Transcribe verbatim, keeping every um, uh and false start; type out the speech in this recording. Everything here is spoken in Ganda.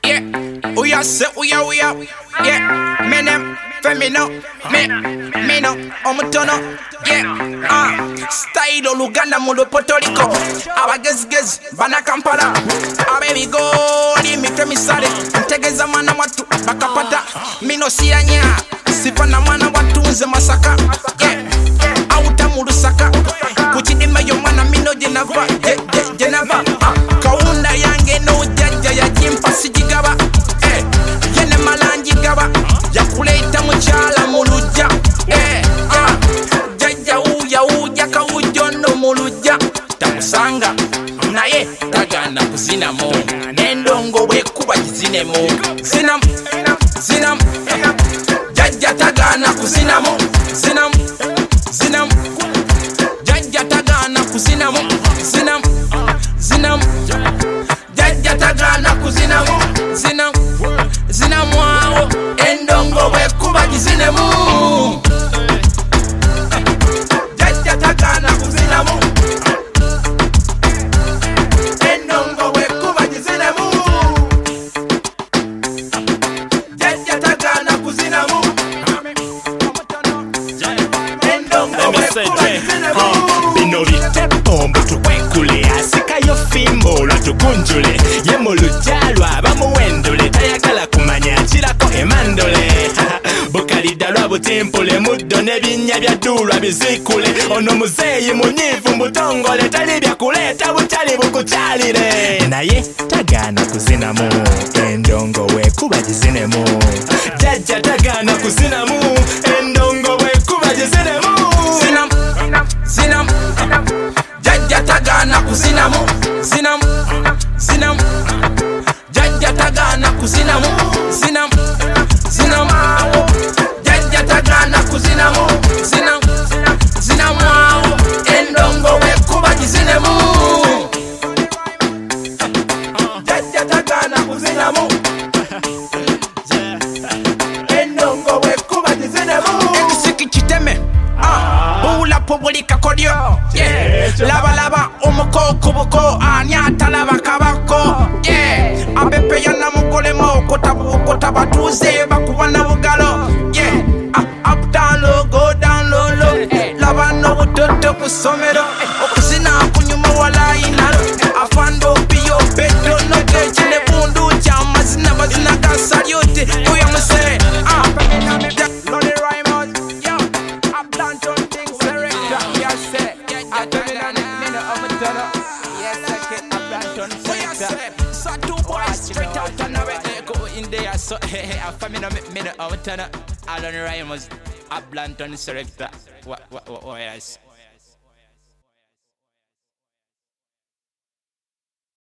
yeah. Uya se uya uya, yeah. Menem, femino, me, mino, omutono, yeah. Ah, style oluganda mu Puerto Rico. Abagezigezi bana Kampala. Abebigoli mitwe misale. Ntegeza mwana watu bakapata. Mino siyanya, sifana mwana watu nze Masaka, yeah. Auta mu Lusaka, kukidima yo mwana mino jenava, jenava. Kaunda yange no janja ya jimpa sijigaba, eh. Yene malanji gaba, yakuleta muchala muluja, eh. Ah, jaja uya uja kawujono muluja. Tamusanga, naye tagana kuzinamo. Nendongo bwekuba jizinemo. Zinam, zinam, jaja tagana kuzinamo. Zinam, zinam, jaja tagana kuzinamo. Zinam, zinam, jaja tagana kuzinamo. Zinam, zinam wao. Endongo bwekuba jizinemo. Jaja tagana kuzinamo. Endongo bwekuba jizinemo. Jaja tagana kuzinamo. Endongo bwekuba jizinemo. Binolite bombo tukwekule asikayo fimbo lwatugunjule ye mu lujalwa bamuwendule tayagala kumanya kirako emandole bukalidda lwa butimpule muddo n'ebinnya bya ddulwa bizikule ono muzeeyi munyiivu mutongole tali byakuleeta butali bukukyalire naye tagaana kuzinamu endongo weekuba gizinemu jajja tagaana kuzinamu endongo weekuba gizinemu. Zinam, zinam, jaja tagana kuzinamu. Zinam, zinam, jaja tagana kuzinamu. Zinam, zinam, jaja tagana kuzinamu. Zinam, zinam, endongo wekuba jizinemu. Jaja tagana kuzinamu. Endongo wekuba jizinemu. Ekisiki kiteme. Bula publika kodyo, yeah. Laba laba umukoko buko anyata laba kabako, yeah. Abepe yana mukolemo kotabu kotabatuze bakubana bugalo, yeah. Uh, up down low, go down low low. Laba no butoto kusomero, okuzina kunyuma wala inalo. Afando biyo beto no kechine bundu chama zina bazina kasalyote. Uya muse, ah. Lolly Rhymes, yo. Up down to things. So two boys straight out and away go in there. So hey, I find me no minute. I turn up. Lolly Rhymes, a Blanton selector. What what what? Yes.